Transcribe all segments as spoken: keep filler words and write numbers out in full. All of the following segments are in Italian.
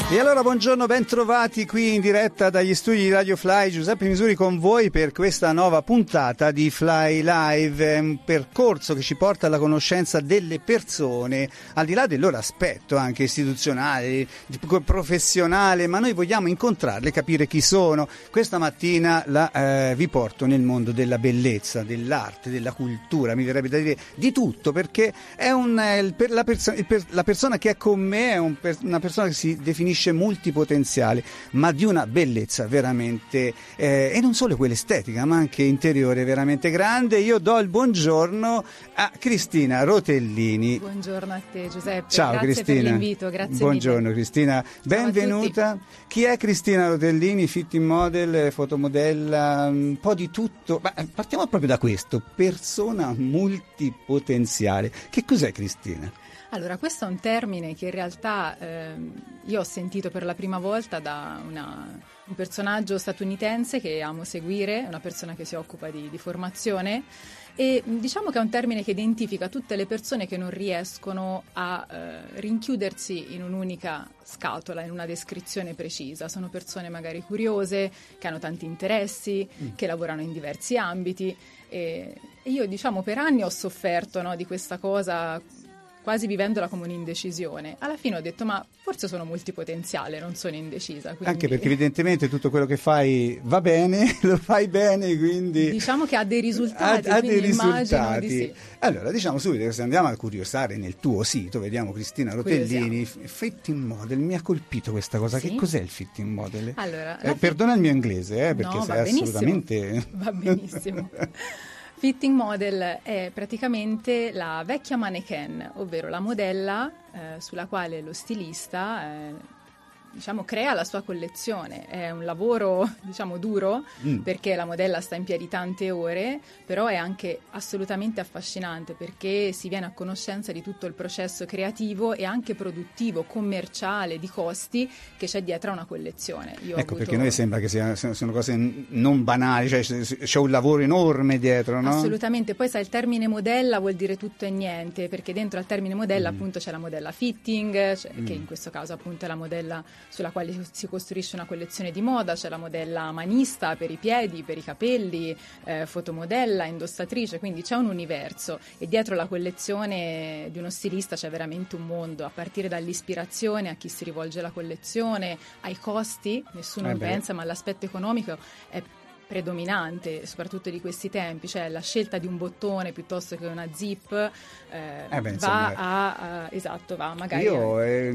E allora buongiorno, ben trovati qui in diretta dagli studi di Radio Fly. Giuseppe Misuri con voi per questa nuova puntata di Fly Live, un percorso che ci porta alla conoscenza delle persone, al di là del loro aspetto anche istituzionale, professionale, ma noi vogliamo incontrarle, capire chi sono. Questa mattina la, eh, vi porto nel mondo della bellezza, dell'arte, della cultura, mi verrebbe da dire di tutto, perché è un, eh, per la, perso- per, la persona che è con me è un, per, una persona che si definisce multipotenziale, ma di una bellezza veramente eh, e non solo quella estetica ma anche interiore veramente grande. Io do il buongiorno a Cristina Rotellini. Buongiorno a te Giuseppe. Ciao, grazie Cristina. per l'invito, grazie buongiorno mille. Cristina, benvenuta. Chi è Cristina Rotellini? Fitting model, fotomodella, un po' di tutto. Ma partiamo proprio da questo, persona multipotenziale. Che cos'è Cristina? Allora, questo è un termine che in realtà eh, io ho sentito per la prima volta da una, un personaggio statunitense che amo seguire, una persona che si occupa di, di formazione, e diciamo che è un termine che identifica tutte le persone che non riescono a eh, rinchiudersi in un'unica scatola, in una descrizione precisa. Sono persone magari curiose, che hanno tanti interessi, mm. che lavorano in diversi ambiti, e, e io diciamo per anni ho sofferto, no, di questa cosa, quasi vivendola come un'indecisione. Alla fine ho detto, ma forse sono multipotenziale, non sono indecisa. Quindi... Anche perché evidentemente tutto quello che fai va bene, lo fai bene, quindi... Diciamo che ha dei risultati, ha, ha dei risultati. Di sì. Allora, diciamo subito che se andiamo a curiosare nel tuo sito, vediamo Cristina Rotellini, fitting model, mi ha colpito questa cosa. Sì? Che cos'è il fitting model? Allora, eh, perdona il mio inglese, eh, perché no, sei assolutamente... Va benissimo. Fitting model è praticamente la vecchia mannequin, ovvero la modella eh, sulla quale lo stilista eh, diciamo crea la sua collezione. È un lavoro diciamo duro mm. perché la modella sta in piedi tante ore, però è anche assolutamente affascinante perché si viene a conoscenza di tutto il processo creativo e anche produttivo, commerciale, di costi che c'è dietro a una collezione. Io ecco, ho avuto... perché noi sembra che siano, siano cose non banali, cioè c'è un lavoro enorme dietro, no? Assolutamente, poi sai, il termine modella vuol dire tutto e niente, perché dentro al termine modella mm. appunto c'è la modella fitting, cioè, mm. che in questo caso appunto è la modella sulla quale si costruisce una collezione di moda, c'è la modella manista per i piedi, per i capelli, eh, fotomodella, indossatrice, quindi c'è un universo e dietro la collezione di uno stilista c'è veramente un mondo, a partire dall'ispirazione, a chi si rivolge alla collezione, ai costi, nessuno eh lo pensa, ma l'aspetto economico è predominante, soprattutto di questi tempi, cioè la scelta di un bottone piuttosto che una zip eh, eh beh, va a, a esatto, va magari io a... eh,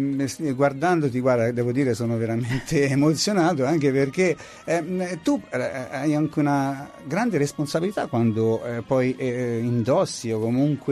m- guardandoti, guarda, devo dire sono veramente emozionato, anche perché eh, tu hai anche una grande responsabilità quando eh, poi eh, indossi o comunque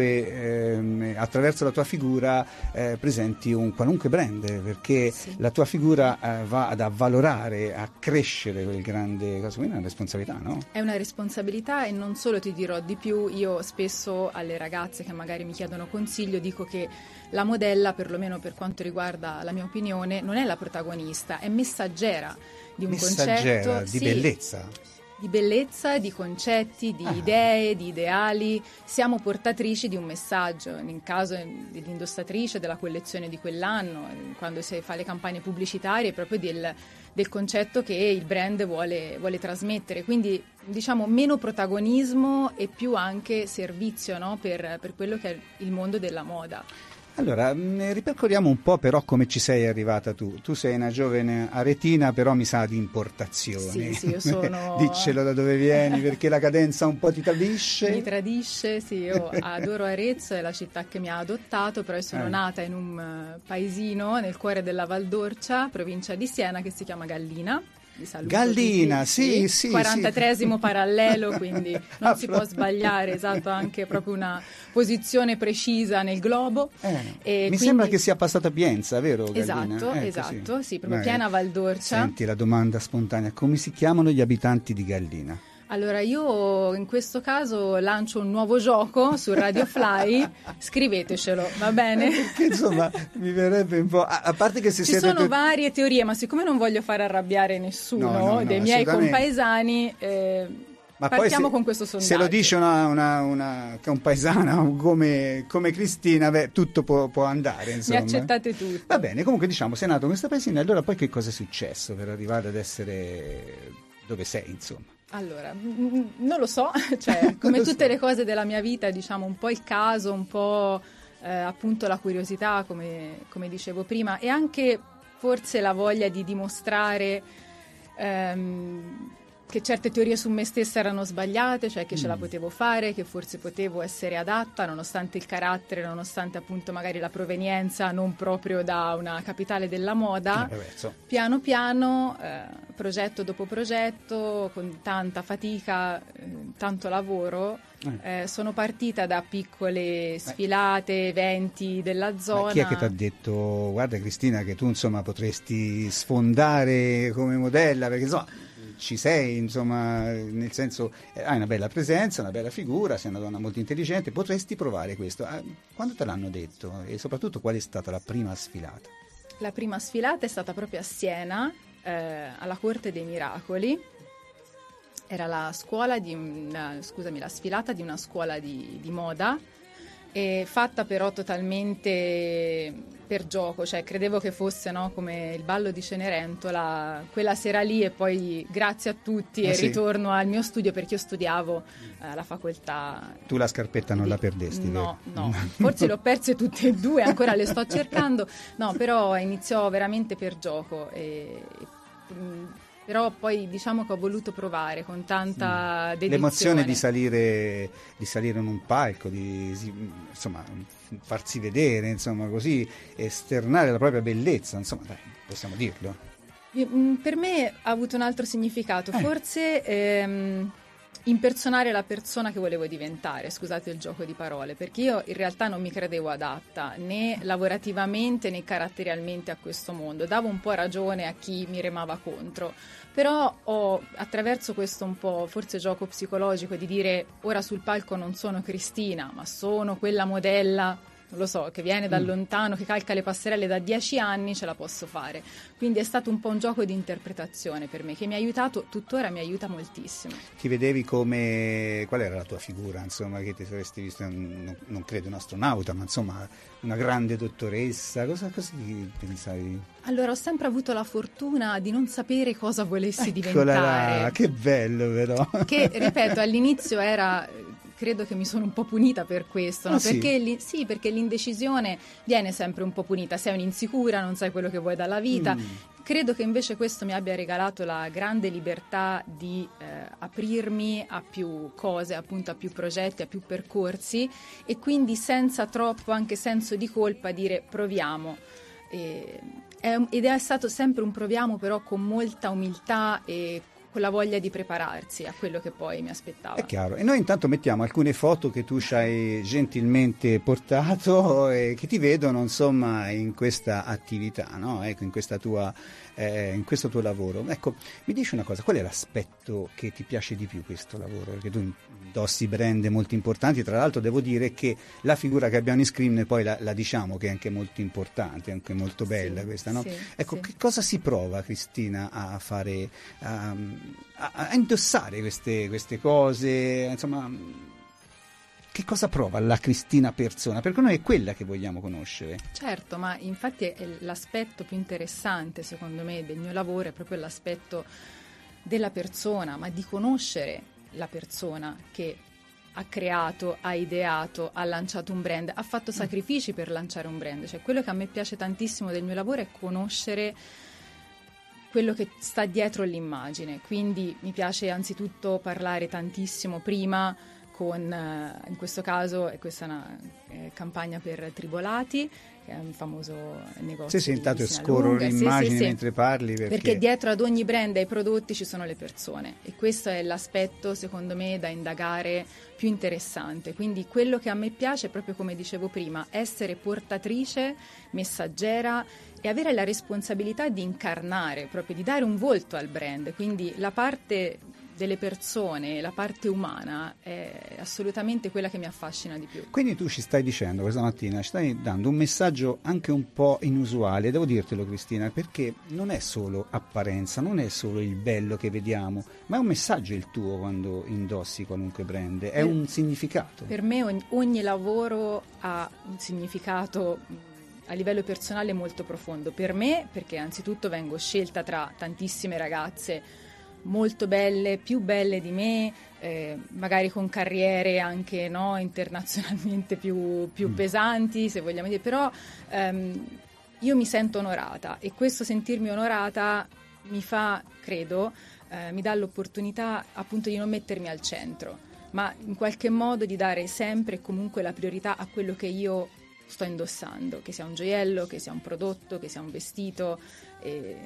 eh, attraverso la tua figura eh, presenti un qualunque brand, perché sì. la tua figura eh, va ad avvalorare, a crescere quel grande caso. È una responsabilità, no? È una responsabilità, e non solo, ti dirò di più. Io spesso alle ragazze che magari mi chiedono consiglio dico che la modella, perlomeno per quanto riguarda la mia opinione, non è la protagonista, è messaggera di un messaggera, concetto di sì, bellezza. Di bellezza, di concetti, di ah. idee, di ideali. Siamo portatrici di un messaggio. Nel caso dell'indossatrice, della collezione di quell'anno, quando si fa le campagne pubblicitarie, proprio del, del concetto che il brand vuole, vuole trasmettere. Quindi diciamo meno protagonismo e più anche servizio, no? per, per quello che è il mondo della moda. Allora, ripercorriamo un po' però come ci sei arrivata tu. Tu sei una giovane aretina, però mi sa di importazione. Sì, sì, io sono... Diccelo da dove vieni, perché la cadenza un po' ti tradisce. Mi tradisce, sì, io adoro Arezzo, è la città che mi ha adottato, però io sono eh. nata in un paesino nel cuore della Val d'Orcia, provincia di Siena, che si chiama Gallina. Gallina, sì, sì, quarantatreesimo sì. parallelo, quindi non si può sbagliare, esatto, anche proprio una posizione precisa nel globo. Eh, e mi quindi... sembra che sia passata a Pienza, vero Gallina? Esatto, ecco, esatto, sì, sì, proprio Vai. piena Val d'Orcia. Senti la domanda spontanea, come si chiamano gli abitanti di Gallina? Allora io in questo caso lancio un nuovo gioco su Radio Fly, scrivetecelo, va bene? Perché insomma mi verrebbe un po', a, a parte che se ci siete sono tu... varie teorie, ma siccome non voglio far arrabbiare nessuno no, no, no, dei miei compaesani, eh, Ma partiamo poi se, con questo sondaggio. Se lo dice una, una, una compaesana come, come Cristina, beh, tutto può, può andare, insomma. Mi accettate tutto. Va bene, comunque diciamo, sei nato in questa paesina, allora poi che cosa è successo per arrivare ad essere dove sei, insomma? Allora, non lo so, cioè, come tutte so. le cose della mia vita, diciamo, un po' il caso, un po' eh, appunto la curiosità, come, come dicevo prima, e anche forse la voglia di dimostrare ehm, che certe teorie su me stessa erano sbagliate, cioè che mm. ce la potevo fare, che forse potevo essere adatta, nonostante il carattere, nonostante appunto magari la provenienza non proprio da una capitale della moda. Eh, so. Piano piano, eh, progetto dopo progetto, con tanta fatica, eh, tanto lavoro, eh. Eh, sono partita da piccole sfilate, eventi della zona. Ma chi è che ti ha detto, guarda Cristina, che tu insomma potresti sfondare come modella, perché insomma ci sei, insomma, nel senso, eh, hai una bella presenza, una bella figura, sei una donna molto intelligente, potresti provare questo. Ah, quando te l'hanno detto e soprattutto qual è stata la prima sfilata? La prima sfilata è stata proprio a Siena, eh, alla Corte dei Miracoli. Era la scuola di una, scusami, la sfilata di una scuola di, di moda, e fatta però totalmente per gioco, cioè credevo che fosse, no, come il ballo di Cenerentola, quella sera lì, e poi grazie a tutti ah, e sì. ritorno al mio studio, perché io studiavo alla uh, facoltà. Tu la scarpetta non di... la perdesti? No, vero? no, forse le ho perse tutte e due, ancora le sto cercando, no, però iniziò veramente per gioco e... però poi diciamo che ho voluto provare con tanta dedizione. L'emozione di salire, di salire in un palco, di insomma farsi vedere, insomma così, esternare la propria bellezza, insomma dai, possiamo dirlo. Per me ha avuto un altro significato, eh. forse ehm, impersonare la persona che volevo diventare, scusate il gioco di parole, perché io in realtà non mi credevo adatta né lavorativamente né caratterialmente a questo mondo, davo un po' ragione a chi mi remava contro, però ho, attraverso questo un po' forse gioco psicologico di dire ora sul palco non sono Cristina ma sono quella modella, non lo so, che viene da lontano, che calca le passerelle da dieci anni, ce la posso fare. Quindi è stato un po' un gioco di interpretazione per me, che mi ha aiutato, tuttora mi aiuta moltissimo. Ti vedevi come, qual era la tua figura, insomma, che ti saresti vista, non, non credo un astronauta, ma insomma una grande dottoressa, cosa così pensavi? Allora, ho sempre avuto la fortuna di non sapere cosa volessi Eccola diventare. Là, che bello però! Che, ripeto, all'inizio era... credo che mi sono un po' punita per questo, no? Ah, perché, sì? Li, sì, perché l'indecisione viene sempre un po' punita, sei un'insicura, non sai quello che vuoi dalla vita. Mm. Credo che invece questo mi abbia regalato la grande libertà di eh, aprirmi a più cose, appunto a più progetti, a più percorsi, e quindi senza troppo anche senso di colpa dire proviamo. E, è, ed è stato sempre un proviamo, però con molta umiltà e con la voglia di prepararsi a quello che poi mi aspettava. È chiaro. E noi intanto mettiamo alcune foto che tu ci hai gentilmente portato e che ti vedono insomma in questa attività, no? Ecco, in questa tua eh, in questo tuo lavoro. Ecco, mi dici una cosa, qual è l'aspetto che ti piace di più questo lavoro? Perché tu indossi brand molto importanti, tra l'altro devo dire che la figura che abbiamo in Scream poi la, la diciamo che è anche molto importante, anche molto bella, sì, questa, no? Sì, ecco, sì. Che cosa si prova, Cristina, a fare, a, a, a indossare queste, queste cose, insomma, che cosa prova la Cristina persona? Perché noi è quella che vogliamo conoscere. Certo, ma infatti è l'aspetto più interessante secondo me del mio lavoro, è proprio l'aspetto della persona, ma di conoscere la persona che ha creato, ha ideato, ha lanciato un brand, ha fatto sacrifici per lanciare un brand. Cioè, quello che a me piace tantissimo del mio lavoro è conoscere quello che sta dietro l'immagine. Quindi mi piace anzitutto parlare tantissimo prima con, in questo caso, è questa una eh, campagna per Tribolati, che è un famoso negozio. Sì, sì, intanto di scorro l'immagine sì, sì, mentre sì. parli. Perché... perché dietro ad ogni brand e ai prodotti ci sono le persone, e questo è l'aspetto, secondo me, da indagare più interessante. Quindi quello che a me piace, proprio come dicevo prima, essere portatrice, messaggera e avere la responsabilità di incarnare, proprio di dare un volto al brand. Quindi la parte delle persone, la parte umana è assolutamente quella che mi affascina di più. Quindi tu ci stai dicendo questa mattina, ci stai dando un messaggio anche un po' inusuale, devo dirtelo Cristina, perché non è solo apparenza, non è solo il bello che vediamo, ma è un messaggio il tuo quando indossi qualunque brand, è per, un significato. Per me ogni, ogni lavoro ha un significato a livello personale molto profondo. Per me, perché anzitutto vengo scelta tra tantissime ragazze molto belle, più belle di me, eh, magari con carriere anche no, internazionalmente più, più mm. pesanti, se vogliamo dire, però ehm, io mi sento onorata e questo sentirmi onorata mi fa, credo, eh, mi dà l'opportunità appunto di non mettermi al centro, ma in qualche modo di dare sempre e comunque la priorità a quello che io sto indossando, che sia un gioiello, che sia un prodotto, che sia un vestito e,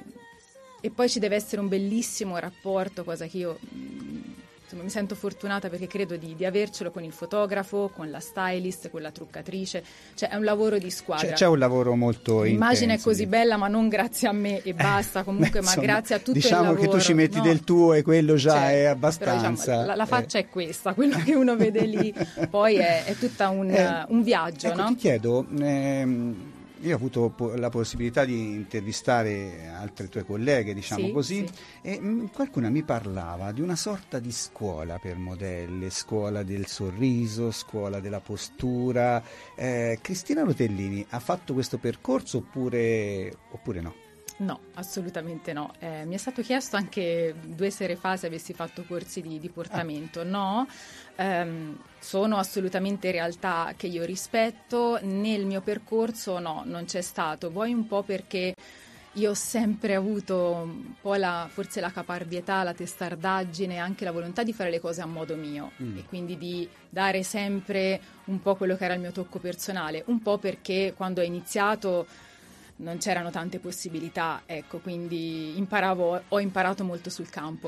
e poi ci deve essere un bellissimo rapporto, cosa che io insomma, mi sento fortunata perché credo di, di avercelo con il fotografo, con la stylist, con la truccatrice, cioè è un lavoro di squadra. C'è, c'è un lavoro molto l'immagine intenso, è così bella, ma non grazie a me e basta comunque, Beh, ma insomma, grazie a tutto diciamo il lavoro. Diciamo che tu ci metti no? del tuo e quello già cioè, è abbastanza. Però, diciamo, la, la faccia eh. è questa, quello che uno vede lì poi è, è tutta un, eh, un viaggio, ecco, no? Ti chiedo, ehm, io ho avuto po- la possibilità di intervistare altre tue colleghe, diciamo sì, così, sì. e mh, qualcuna mi parlava di una sorta di scuola per modelle, scuola del sorriso, scuola della postura. Eh, Cristina Rotellini ha fatto questo percorso oppure, oppure no? No, assolutamente no. Eh, mi è stato chiesto anche due sere fa se avessi fatto corsi di, di portamento. Ah. No, ehm, sono assolutamente realtà che io rispetto. Nel mio percorso no, non c'è stato. Vuoi un po' perché io ho sempre avuto un po' la, forse la caparbietà, la testardaggine, anche la volontà di fare le cose a modo mio mm. e quindi di dare sempre un po' quello che era il mio tocco personale. Un po' perché quando ho iniziato non c'erano tante possibilità, ecco, quindi imparavo, ho imparato molto sul campo.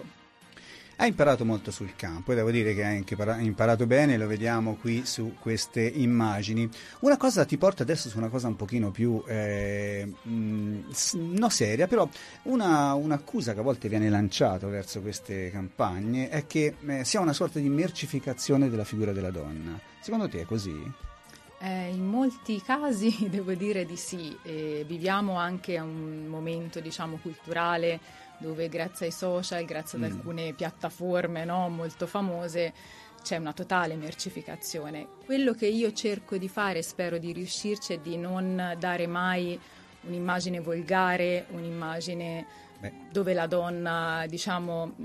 Hai imparato molto sul campo e devo dire che hai anche imparato bene, lo vediamo qui su queste immagini. Una cosa ti porta adesso su una cosa un pochino più, eh, mh, no seria, però una, un'accusa che a volte viene lanciata verso queste campagne è che eh, sia una sorta di mercificazione della figura della donna. Secondo te è così? Eh, in molti casi devo dire di sì, e viviamo anche un momento diciamo culturale dove grazie ai social, grazie ad alcune mm. piattaforme no, molto famose c'è una totale mercificazione. Quello che io cerco di fare, spero di riuscirci, è di non dare mai un'immagine volgare, un'immagine Beh. dove la donna diciamo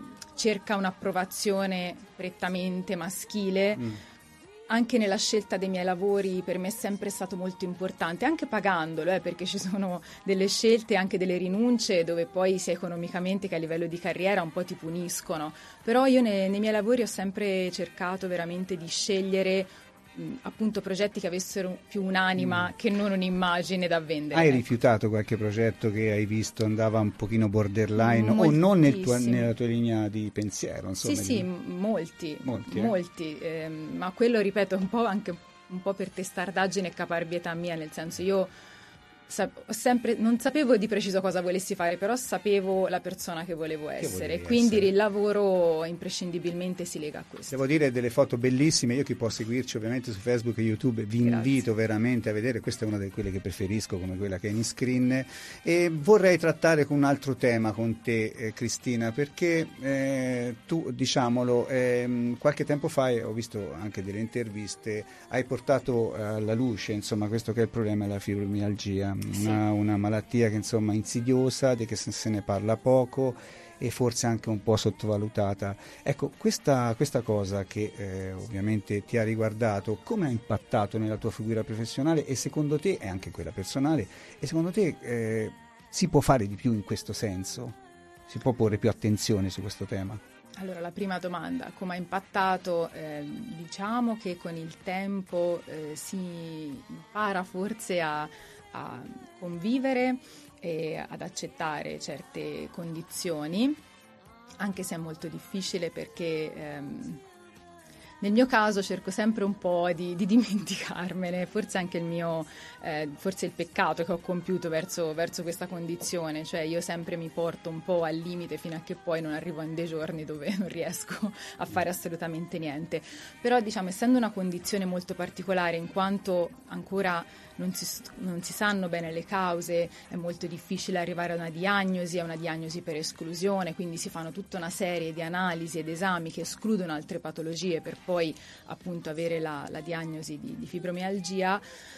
cerca un'approvazione prettamente maschile. Mm. Anche nella scelta dei miei lavori per me è sempre stato molto importante, anche pagandolo, eh, perché ci sono delle scelte, anche delle rinunce dove poi sia economicamente che a livello di carriera un po' ti puniscono, però io nei, nei miei lavori ho sempre cercato veramente di scegliere mh, appunto progetti che avessero più un'anima mm. che non un'immagine da vendere. Hai ecco. rifiutato qualche progetto che hai visto andava un pochino borderline o non nel tua, nella tua linea di pensiero? Insomma, sì, di... sì, molti, molti, eh? molti eh, ma quello ripeto un po' anche un po' per testardaggine e caparbietà mia, nel senso io sa- ho sempre, non sapevo di preciso cosa volessi fare, però sapevo la persona che volevo essere, che quindi essere. Il lavoro imprescindibilmente si lega a questo. Devo dire delle foto bellissime, io chi può seguirci ovviamente su Facebook e YouTube vi Grazie. invito veramente a vedere, questa è una delle quelle che preferisco come quella che è in screen e vorrei trattare con un altro tema con te eh, Cristina, perché eh, tu diciamolo eh, qualche tempo fa ho visto anche delle interviste, hai portato alla luce insomma questo che è il problema della fibromialgia. Una, una malattia che insomma insidiosa, di che se ne parla poco e forse anche un po' sottovalutata. Ecco, questa, questa cosa che eh, ovviamente ti ha riguardato, come ha impattato nella tua figura professionale e secondo te, e anche quella personale, e secondo te eh, si può fare di più in questo senso? Si può porre più attenzione su questo tema? Allora, la prima domanda, come ha impattato? Eh, diciamo che con il tempo eh, si impara forse a a convivere e ad accettare certe condizioni, anche se è molto difficile perché ehm, Nel mio caso cerco sempre un po' di, di dimenticarmene, forse anche il mio, eh, forse il peccato che ho compiuto verso, verso questa condizione, cioè io sempre mi porto un po' al limite fino a che poi non arrivo in dei giorni dove non riesco a fare assolutamente niente. Però diciamo, essendo una condizione molto particolare, in quanto ancora non si, non si sanno bene le cause, è molto difficile arrivare a una diagnosi, a una diagnosi per esclusione, quindi si fanno tutta una serie di analisi ed esami che escludono altre patologie per poi appunto avere la, la diagnosi di, di fibromialgia.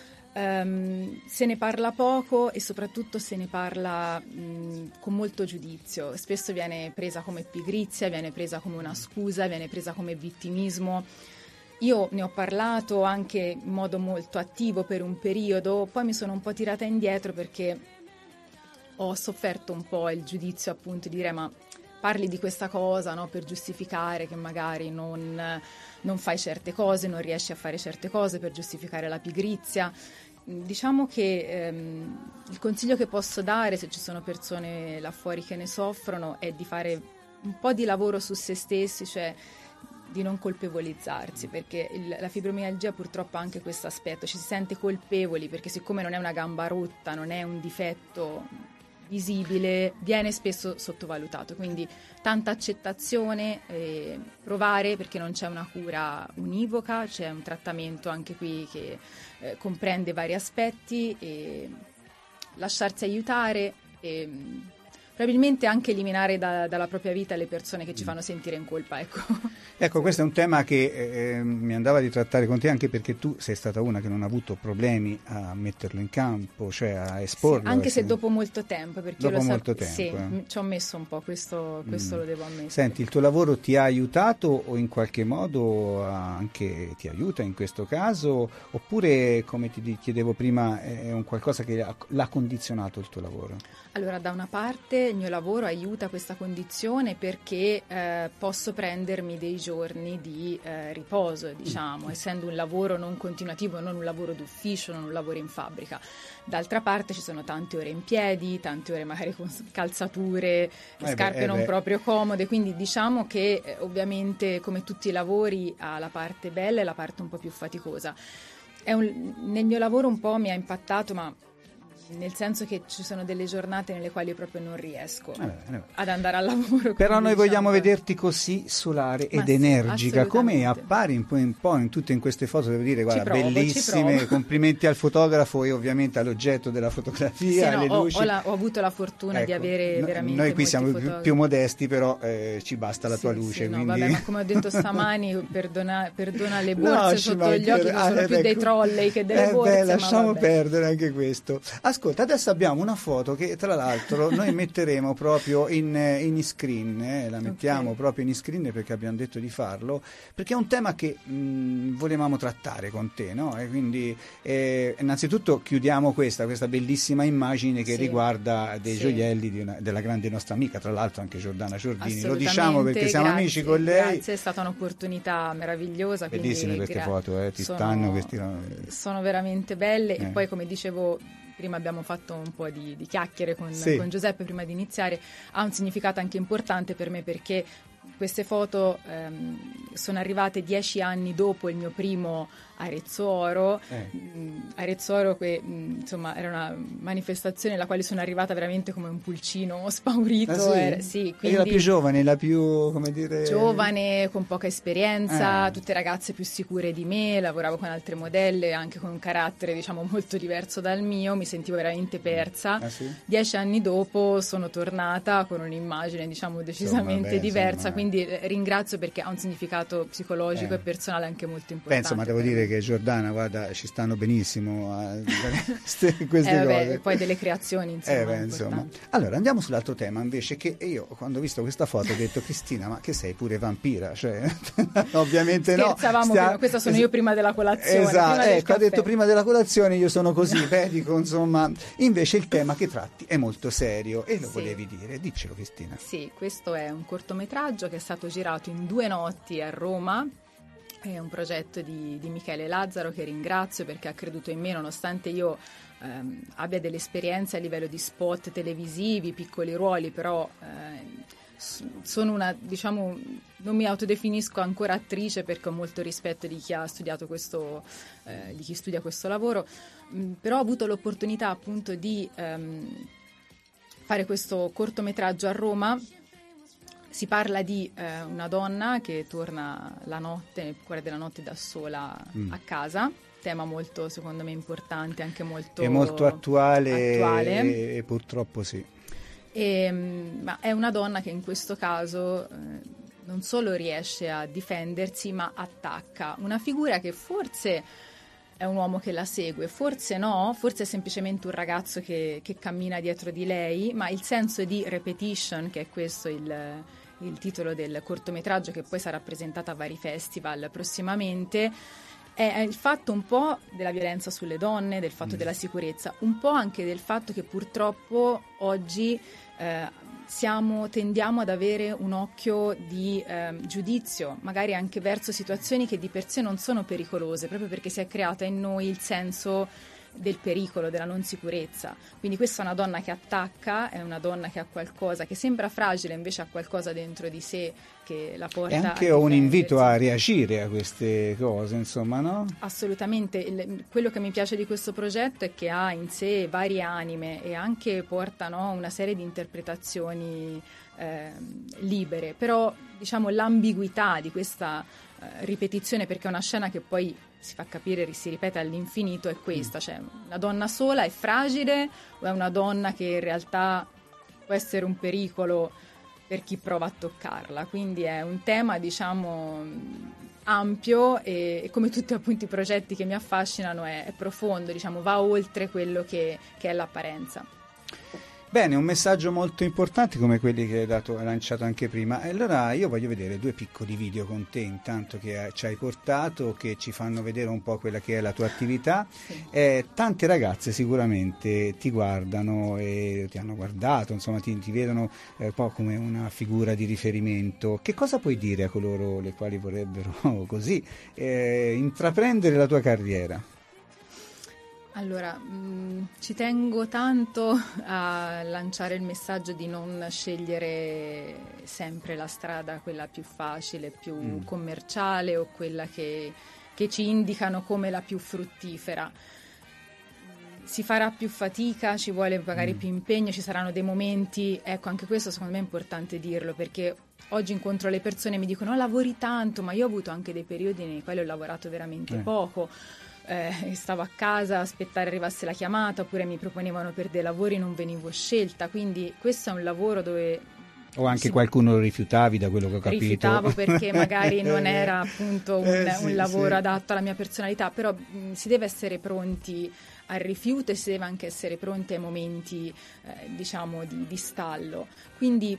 Um, se ne parla poco e soprattutto se ne parla mh, con molto giudizio. Spesso viene presa come pigrizia, viene presa come una scusa, viene presa come vittimismo. Io ne ho parlato anche in modo molto attivo per un periodo, poi mi sono un po' tirata indietro perché ho sofferto un po' il giudizio, appunto, di dire ma parli di questa cosa, no, per giustificare che magari non, non fai certe cose, non riesci a fare certe cose, per giustificare la pigrizia. Diciamo che ehm, il consiglio che posso dare, se ci sono persone là fuori che ne soffrono, è di fare un po' di lavoro su se stessi, cioè di non colpevolizzarsi, perché il, la fibromialgia purtroppo ha anche questo aspetto, ci si sente colpevoli perché siccome non è una gamba rotta, non è un difetto visibile, viene spesso sottovalutato, quindi tanta accettazione, eh, provare, perché non c'è una cura univoca, c'è un trattamento anche qui che eh, comprende vari aspetti, e lasciarsi aiutare e probabilmente anche eliminare da, dalla propria vita le persone che ci fanno sentire in colpa, ecco. Ecco, questo è un tema che eh, mi andava di trattare con te, anche perché tu sei stata una che non ha avuto problemi a metterlo in campo, cioè a esporlo. Sì, anche se ne... dopo molto tempo, perché dopo lo sa... molto tempo, sì, eh. ci ho messo un po', questo, questo mm. lo devo ammettere. Senti, il tuo lavoro ti ha aiutato o in qualche modo anche ti aiuta in questo caso, oppure, come ti chiedevo prima, è un qualcosa che l'ha condizionato il tuo lavoro? Allora, da una parte il mio lavoro aiuta questa condizione perché eh, posso prendermi dei giorni di eh, riposo, diciamo, essendo un lavoro non continuativo, non un lavoro d'ufficio, non un lavoro in fabbrica. D'altra parte ci sono tante ore in piedi, tante ore magari con calzature, eh scarpe beh, eh non beh. proprio comode, quindi diciamo che eh, ovviamente come tutti i lavori ha la parte bella e la parte un po' più faticosa. È un, nel mio lavoro un po' mi ha impattato, ma nel senso che ci sono delle giornate nelle quali proprio non riesco eh beh, eh beh. ad andare al lavoro. Però noi diciamo, vogliamo vederti così solare ed sì, energica, come appari un po' in, po' in tutte in queste foto, devo dire, guarda, provo, bellissime, complimenti al fotografo e ovviamente all'oggetto della fotografia, sì, alle no, luci. Ho, ho, la, ho avuto la fortuna ecco, di avere no, veramente noi qui siamo più, più modesti, però eh, ci basta la sì, tua luce. Sì, quindi... no, vabbè, ma come ho detto stamani, perdona, perdona le borse no, sotto gli occhi, che ah, sono eh, più ecco. dei trolley che delle eh, borse. Beh, lasciamo ma perdere anche questo. Ascolta, adesso abbiamo una foto che tra l'altro noi metteremo proprio in, in screen, eh, la mettiamo okay. proprio in screen perché abbiamo detto di farlo, perché è un tema che mh, volevamo trattare con te, no? E quindi eh, innanzitutto chiudiamo questa, questa bellissima immagine che sì. riguarda dei sì. gioielli di una, della grande nostra amica, tra l'altro anche Giordana Giordini, lo diciamo perché siamo grazie, amici con lei. Grazie, è stata un'opportunità meravigliosa. Bellissime queste gra- foto, eh, ti sono, stanno questi... sono veramente belle eh. E poi come dicevo prima abbiamo fatto un po' di, di chiacchiere con, sì. con Giuseppe prima di iniziare, ha un significato anche importante per me perché queste foto ehm, sono arrivate dieci anni dopo il mio primo Arezzo Oro. eh. Arezzo Oro che insomma era una manifestazione alla quale sono arrivata veramente come un pulcino spaurito. Ah, sì? Era, sì, quindi la più giovane, la più, come dire... giovane, con poca esperienza, eh. tutte ragazze più sicure di me, lavoravo con altre modelle anche con un carattere diciamo molto diverso dal mio, mi sentivo veramente persa. Ah, sì? Dieci anni dopo sono tornata con un'immagine diciamo decisamente insomma, beh, diversa, insomma... quindi ringrazio perché ha un significato psicologico eh. e personale anche molto importante. Penso, ma devo dire che Giordana, guarda, ci stanno benissimo a queste, queste eh, vabbè, cose. Poi delle creazioni, insomma. Eh, beh, insomma. Allora, andiamo sull'altro tema, invece, che io, quando ho visto questa foto, ho detto, Cristina, ma che sei pure vampira? Cioè, ovviamente no. Scherzavamo Stia... prima, questa sono io prima della colazione. Esatto, ecco, ha caffè. detto prima della colazione, io sono così, beh, dico, insomma. Invece il tema che tratti è molto serio e lo sì. volevi dire, diccelo, Cristina. Sì, questo è un cortometraggio che è stato girato in due notti a Roma. È un progetto di, di Michele Lazzaro che ringrazio perché ha creduto in me nonostante io ehm, abbia delle esperienze a livello di spot televisivi, piccoli ruoli, però eh, sono una, diciamo, non mi autodefinisco ancora attrice perché ho molto rispetto di chi ha studiato questo, eh, di chi studia questo lavoro, mh, però ho avuto l'opportunità appunto di ehm, fare questo cortometraggio a Roma. Si parla di eh, una donna che torna la notte, nel cuore della notte da sola mm. a casa, tema molto, secondo me, importante, anche molto è molto attuale, attuale. E, e purtroppo sì. E, ma è una donna che in questo caso eh, non solo riesce a difendersi, ma attacca una figura che forse è un uomo che la segue, forse no, forse è semplicemente un ragazzo che, che cammina dietro di lei, ma il senso di repetition, che è questo il il titolo del cortometraggio che poi sarà presentato a vari festival prossimamente, è il fatto un po' della violenza sulle donne, del fatto mm. della sicurezza, un po' anche del fatto che purtroppo oggi eh, siamo, tendiamo ad avere un occhio di eh, giudizio, magari anche verso situazioni che di per sé non sono pericolose, proprio perché si è creata in noi il senso del pericolo, della non sicurezza. Quindi questa è una donna che attacca, è una donna che ha qualcosa che sembra fragile, invece ha qualcosa dentro di sé che la porta a difendersi. È anche un invito a reagire a queste cose, insomma, no? Assolutamente. Il, quello che mi piace di questo progetto è che ha in sé varie anime e anche porta, no, una serie di interpretazioni eh, libere, però diciamo l'ambiguità di questa eh, ripetizione, perché è una scena che poi si fa capire, si ripete all'infinito, è questa, cioè una donna sola è fragile o è una donna che in realtà può essere un pericolo per chi prova a toccarla, quindi è un tema, diciamo, ampio e, e come tutti appunto i progetti che mi affascinano è, è profondo, diciamo, va oltre quello che, che è l'apparenza. Bene, un messaggio molto importante come quelli che hai, dato, hai lanciato anche prima. E allora io voglio vedere due piccoli video con te intanto che ci hai portato, che ci fanno vedere un po' quella che è la tua attività. Sì. Eh, tante ragazze sicuramente ti guardano e ti hanno guardato, insomma ti, ti vedono un eh, po' come una figura di riferimento. Che cosa puoi dire a coloro le quali vorrebbero così eh, intraprendere la tua carriera? Allora, mh, ci tengo tanto a lanciare il messaggio di non scegliere sempre la strada, quella più facile, più mm. commerciale o quella che, che ci indicano come la più fruttifera. Si farà più fatica, ci vuole magari mm. più impegno, ci saranno dei momenti, ecco anche questo secondo me è importante dirlo, perché oggi incontro le persone e mi dicono oh, lavori tanto, ma io ho avuto anche dei periodi nei quali ho lavorato veramente eh. poco. Eh, stavo a casa a aspettare arrivasse la chiamata, oppure mi proponevano per dei lavori e non venivo scelta, quindi questo è un lavoro dove o anche si... qualcuno lo rifiutavi, da quello che ho capito. Rifiutavo perché magari non era appunto un, eh, sì, un lavoro sì. adatto alla mia personalità, però mh, si deve essere pronti al rifiuto e si deve anche essere pronti ai momenti eh, diciamo di, di stallo, quindi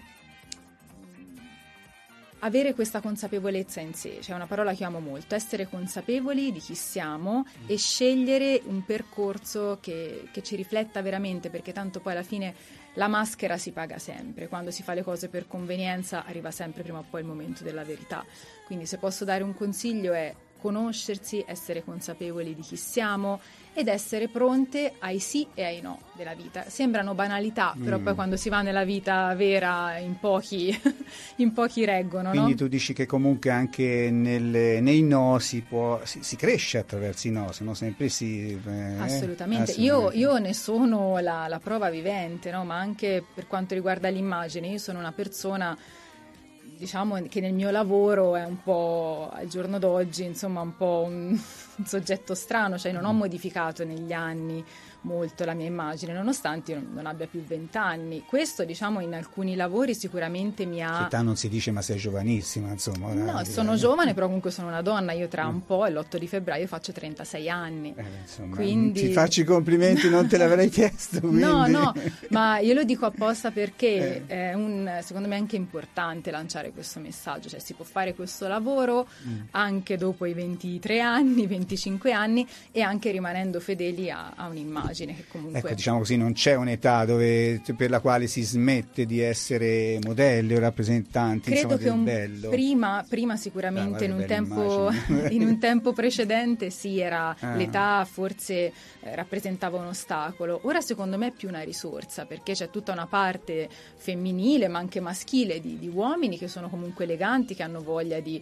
avere questa consapevolezza in sé, cioè una parola che amo molto, essere consapevoli di chi siamo e scegliere un percorso che, che ci rifletta veramente, perché tanto poi alla fine la maschera si paga sempre, quando si fa le cose per convenienza arriva sempre prima o poi il momento della verità, quindi se posso dare un consiglio è conoscersi, essere consapevoli di chi siamo ed essere pronte ai sì e ai no della vita. Sembrano banalità, però mm. poi quando si va nella vita vera in pochi, in pochi reggono. Quindi no? Tu dici che comunque anche nel, nei no si, può, si, si cresce attraverso i no, se no sempre si... Eh, assolutamente, io, io ne sono la, la prova vivente, no? Ma anche per quanto riguarda l'immagine, io sono una persona... diciamo che nel mio lavoro è un po' al giorno d'oggi insomma un po' un, un soggetto strano, cioè non ho modificato negli anni molto la mia immagine nonostante io non abbia più vent'anni. Questo diciamo in alcuni lavori sicuramente mi ha... L'età non si dice, ma sei giovanissima insomma. No, sono giovane però comunque sono una donna, io tra un po' l'otto di febbraio faccio trentasei anni. Eh, insomma, quindi... ti faccio i complimenti, non te l'avrei chiesto. Quindi... No, no, ma io lo dico apposta perché eh. è un, secondo me è anche importante lanciare questo messaggio, cioè si può fare questo lavoro mm. anche dopo i ventitré anni, venticinque anni e anche rimanendo fedeli a, a un'immagine. immagine che comunque... Ecco, diciamo così, non c'è un'età dove, per la quale si smette di essere modelli o rappresentanti, credo insomma, che del un bello. Prima, prima sicuramente Ah, in, un belle tempo, in un tempo precedente sì, era ah. l'età forse eh, rappresentava un ostacolo. Ora secondo me è più una risorsa, perché c'è tutta una parte femminile ma anche maschile di, di uomini che sono comunque eleganti, che hanno voglia di,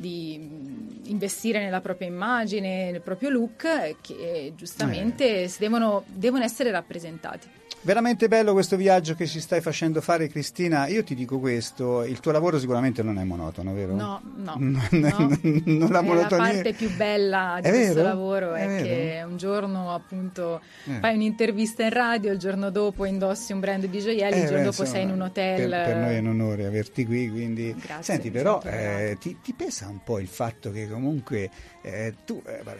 di investire nella propria immagine, nel proprio look, che giustamente eh. si devono, devono essere rappresentati. Veramente bello questo viaggio che ci stai facendo fare, Cristina. Io ti dico questo, il tuo lavoro sicuramente non è monotono, vero? No, no, non, no. non la monotonia. La parte più bella di è questo vero? lavoro è, è che un giorno appunto eh. fai un'intervista in radio, il giorno dopo indossi un brand di gioielli, eh, il giorno beh, dopo insomma, sei in un hotel. Per, per noi è un onore averti qui, quindi Grazie, senti, però eh, ti, ti pesa un po' il fatto che comunque eh, tu eh, vabbè,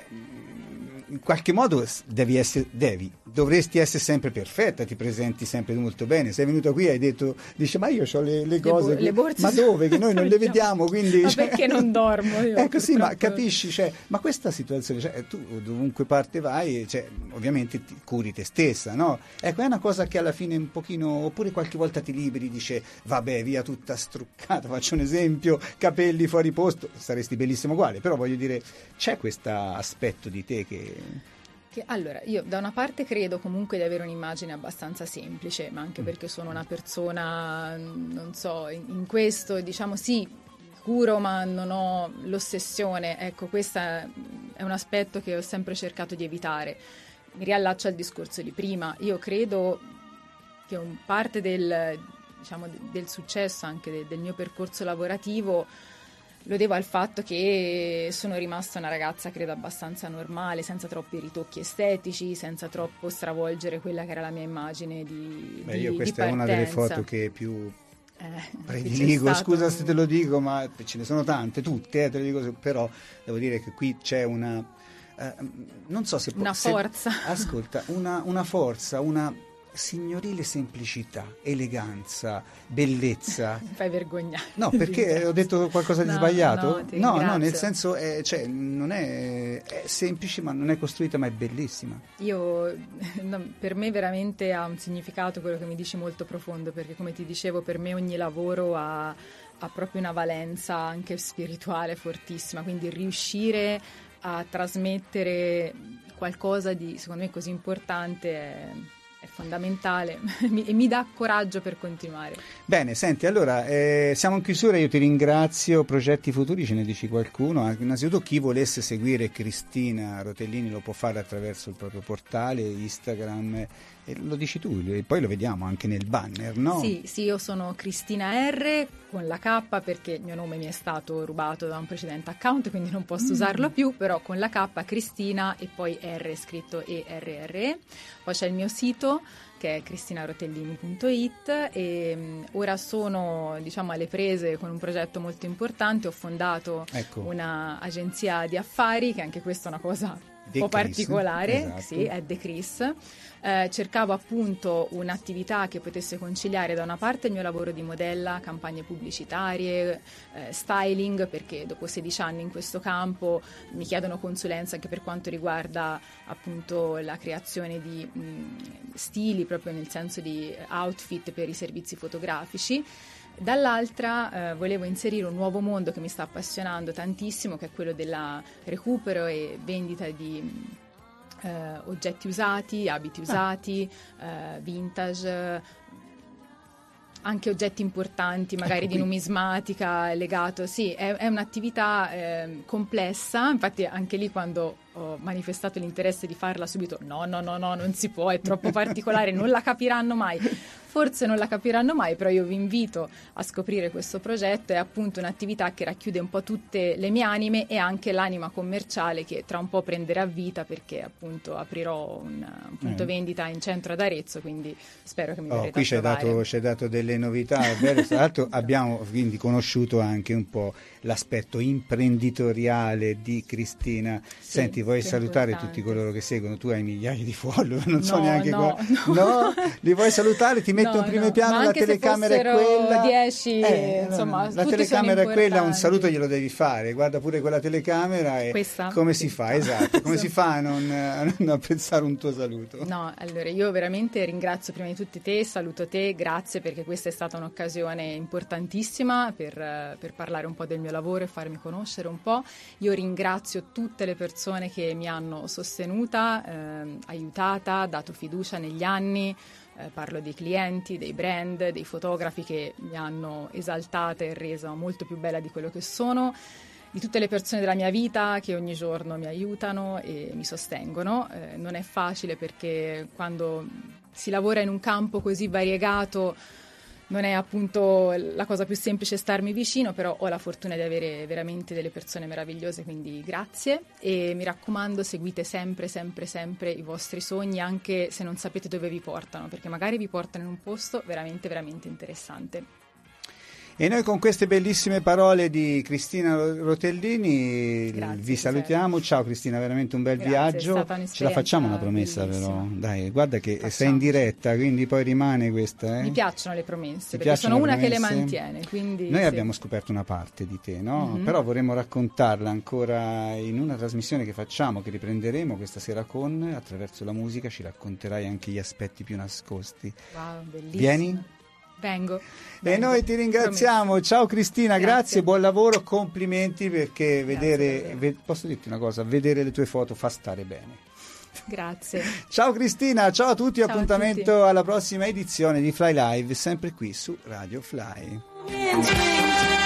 in qualche modo devi essere, devi, dovresti essere sempre perfetta, ti presenti sempre molto bene. Sei venuta qui e hai detto, dice, ma io ho le, le cose, le, bo- le borse ma dove? Che noi non le vediamo, quindi... Ma cioè, perché non dormo io? Ecco, sì, ma purtroppo. capisci, cioè, ma questa situazione, cioè, tu dovunque parte vai, cioè, ovviamente ti curi te stessa, no? Ecco, è una cosa che alla fine un pochino, oppure qualche volta ti liberi, dice, vabbè, via tutta struccata, faccio un esempio, capelli fuori posto, saresti bellissimo uguale, però voglio dire, c'è questo aspetto di te che... Che, allora, io da una parte credo comunque di avere un'immagine abbastanza semplice, ma anche perché sono una persona, non so, in, in questo, diciamo sì, curo ma non ho l'ossessione, ecco, questo è un aspetto che ho sempre cercato di evitare. Mi riallaccio al discorso di prima, io credo che un parte del, diciamo, del successo anche del, del mio percorso lavorativo lo devo al fatto che sono rimasta una ragazza, credo, abbastanza normale, senza troppi ritocchi estetici, senza troppo stravolgere quella che era la mia immagine di, Beh, di, io questa di è una delle foto che più eh, prediligo, scusa un... se te lo dico, ma ce ne sono tante, tutte, eh, te lo dico, però devo dire che qui c'è una, eh, non so se... Una se, forza. Ascolta, una, una forza, una... signorile semplicità, eleganza, bellezza. Mi fai vergognare. No, perché ho detto qualcosa di no, sbagliato? No, no, no, nel senso, è, cioè, non è, è semplice, ma non è costruita, ma è bellissima. Io, no, per me veramente ha un significato quello che mi dici molto profondo, perché come ti dicevo, per me ogni lavoro ha, ha proprio una valenza anche spirituale fortissima, quindi riuscire a trasmettere qualcosa di, secondo me, così importante è... è fondamentale e mi dà coraggio per continuare. Bene, senti, allora eh, siamo in chiusura, io ti ringrazio. Progetti futuri, ce ne dici qualcuno? Innanzitutto, chi volesse seguire Cristina Rotellini lo può fare attraverso il proprio portale Instagram, e lo dici tu, e poi lo vediamo anche nel banner, no? Sì, sì, io sono Cristina R con la K, perché il mio nome mi è stato rubato da un precedente account, quindi non posso mm. usarlo più, però con la K Cristina e poi R scritto E R R E. Poi c'è il mio sito che è cristinarotellini punto it e um, ora sono, diciamo, alle prese con un progetto molto importante. Ho fondato ecco. una agenzia di affari, che anche questa è una cosa un po' particolare, esatto. Sì, è The Chris. Eh, cercavo appunto un'attività che potesse conciliare da una parte il mio lavoro di modella, campagne pubblicitarie, eh, styling, perché dopo sedici anni in questo campo mi chiedono consulenza anche per quanto riguarda appunto la creazione di mh, stili, proprio nel senso di outfit per i servizi fotografici. Dall'altra eh, volevo inserire un nuovo mondo che mi sta appassionando tantissimo, che è quello della recupero e vendita di eh, oggetti usati, abiti usati, ah. eh, vintage, anche oggetti importanti, magari ecco di numismatica, legato. Sì, è, è un'attività eh, complessa, infatti anche lì quando ho manifestato l'interesse di farla subito, no, no, no, no, non si può, è troppo particolare, non la capiranno mai. Forse non la capiranno mai, però io vi invito a scoprire questo progetto. È appunto un'attività che racchiude un po' tutte le mie anime e anche l'anima commerciale, che tra un po' prenderà vita, perché appunto aprirò un, un punto mm. vendita in centro ad Arezzo, quindi spero che mi oh, verrete qui a c'è trovare. dato, c'è dato delle novità, è vero? Tra l'altro abbiamo quindi conosciuto anche un po' l'aspetto imprenditoriale di Cristina. Sì, senti, vuoi salutare importante. Tutti coloro che seguono? Tu hai migliaia di follower, non no, so neanche no, qua. No. no, li vuoi salutare? Ti metti metto no, in primo no. piano, ma la anche telecamera se è quella. dieci, eh, insomma, la tutti telecamera sono è quella, un importanti. saluto glielo devi fare. Guarda pure quella telecamera e Questa? come Sì. si fa, esatto, come si fa a non, a non apprezzare un tuo saluto? No, allora io veramente ringrazio prima di tutti te, saluto te, grazie perché questa è stata un'occasione importantissima per, per parlare un po' del mio lavoro e farmi conoscere un po'. Io ringrazio tutte le persone che mi hanno sostenuta, eh, aiutata, dato fiducia negli anni. Eh, parlo dei clienti, dei brand, dei fotografi che mi hanno esaltata e resa molto più bella di quello che sono, di tutte le persone della mia vita che ogni giorno mi aiutano e mi sostengono. Eh, non è facile perché quando si lavora in un campo così variegato non è appunto la cosa più semplice starmi vicino, però ho la fortuna di avere veramente delle persone meravigliose, quindi grazie. E mi raccomando, seguite sempre, sempre, sempre i vostri sogni, anche se non sapete dove vi portano, perché magari vi portano in un posto veramente, veramente interessante. E noi con queste bellissime parole di Cristina Rotellini Grazie, vi salutiamo. Ciao Cristina, veramente un bel Grazie, viaggio. è stata un'esperienza Ce la facciamo una promessa bellissima. però? Dai, guarda che Facciamo. sei in diretta, quindi poi rimane questa. Eh? Mi piacciono le promesse, Ti perché sono piacciono le una che le promesse? mantiene. Quindi Noi sì. abbiamo scoperto una parte di te, no? Mm-hmm. Però vorremmo raccontarla ancora in una trasmissione che facciamo, che riprenderemo questa sera con, attraverso la musica, ci racconterai anche gli aspetti più nascosti. Wow, bellissimo. Vieni? Vengo. E vengo. noi ti ringraziamo. Promesso. Ciao Cristina, grazie. Grazie. Buon lavoro, complimenti perché vedere, davvero. ve- posso dirti una cosa, vedere le tue foto fa stare bene. Grazie. Ciao Cristina, ciao a tutti, Ciao a appuntamento tutti. alla prossima edizione di Fly Live, sempre qui su Radio Fly.